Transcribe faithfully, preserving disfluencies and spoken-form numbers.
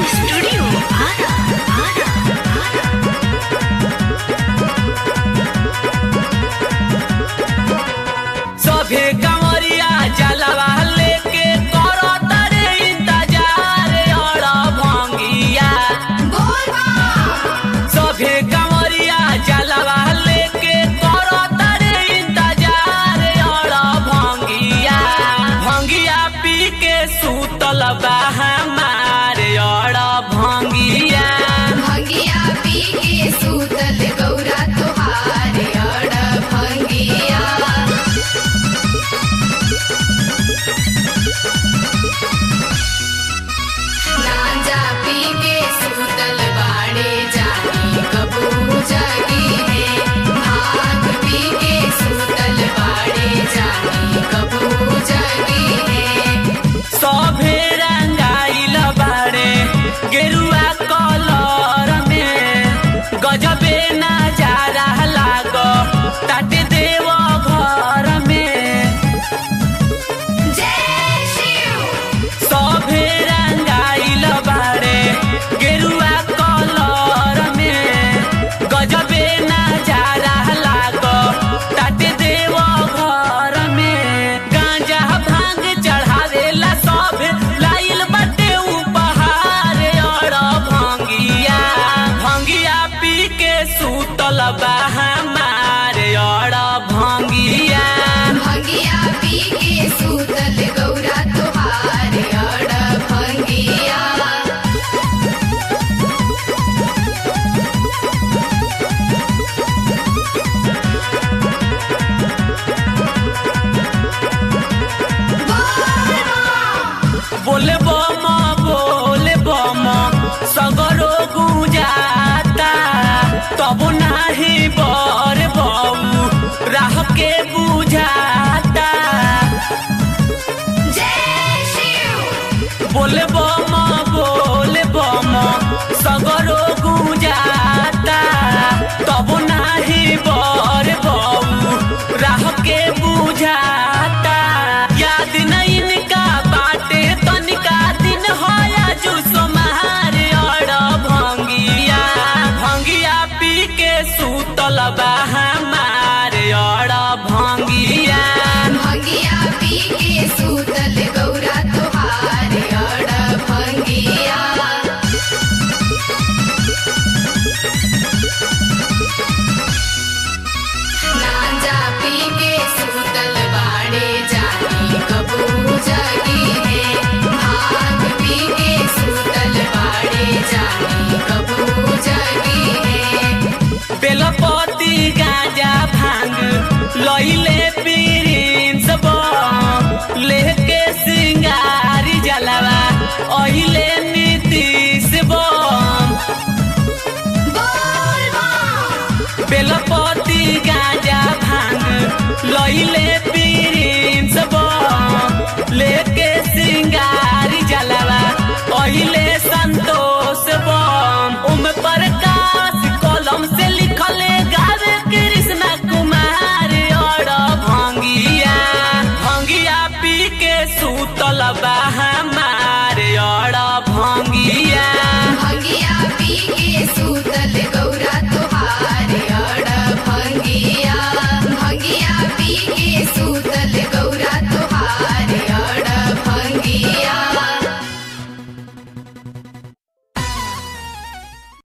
Studio Ara Ara Ara. सभे कंवरिया जलवा लेके करो तारे इंतजार और भंगिया। सभे कंवरिया जलवा लेके करो तारे इंतजार और भंगिया। भंगिया पी के सूतल बा हमारे और भंगिया। भंगिया पी के सूतल गौरा तोहारे और भंगिया। गांजा पी के सूतल बाड़े जानी कबू जगी है। भांग पी के सूतल बाड़े जानी कबू जगी है। सभे रंगाइल बाड़े गेरुआ कलर में। गजबे नजारा लागो ताटे देव घर में। जय शिव। सभे रंगाइल बाड़े गेरुआ कलर में। गजबे नजारा लागो ताटे देव घर में। गांजा भांग चढ़ावेला सभे लाइल बाटे उपहार और भंगिया। भंगिया पी के सूतल बा हमारे और भंगिया। भंगिया पी के सूतल गौरा तोहारे और भंगिया। बोले बम बोले बम सगरो गुजाता। तब नाही बर बऊ राह के बुझाता। जय शिव। बोले बम बोले बम सगरो गुजाता। तब नाही बर बऊ राह के बुझाता। याद नहीं इनका बाटे तनिका दिन होया जो सोमहार और भंगिया। भंगिया पी के सूतल बा हमारे और भंगिया। भंगिया पी के सूतल गौरा तोहारे और भंगिया। गांजा पी के सूतल बाड़े जानी कबू जगी है। भांग पी के सूतल बाड़े जानी कबू जगी है। बेलपति गांजा भांग लइले प्रिंस बम। लेके सिंगारी जलवा ओहिले नीतीश बम। बोल बम। बेलपति गांजा भांग लइले